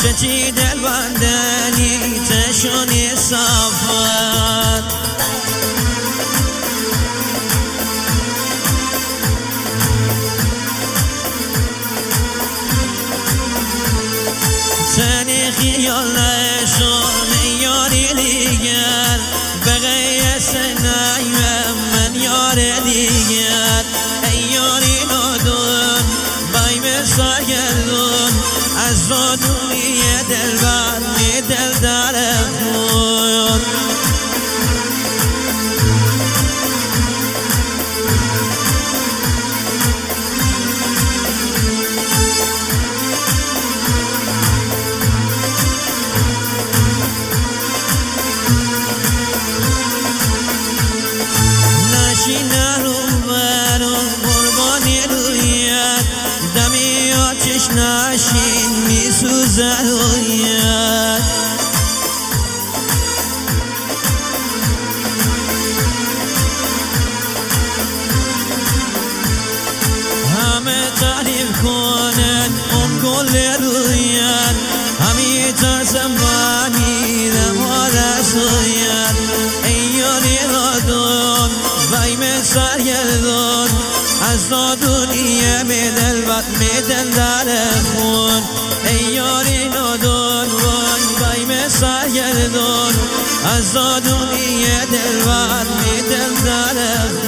چی دل بندنی تشونی صافت تنی خیال نشون یاری دیگر بغیر سنایم من یار دیگر ای یاری ندون بایم ساگردون از دنی دل بر می دل دار خون ناشین می سوزد رویت همه تعریف کنن اون گل رویت همی ترسم بانیدم و رسویت ای یاری رادون بایم سرگردون از دنیا می دل بد می دل دار خون ای یاری ندون وای بایم سرگردون از دنیا دل بد می دل دار خون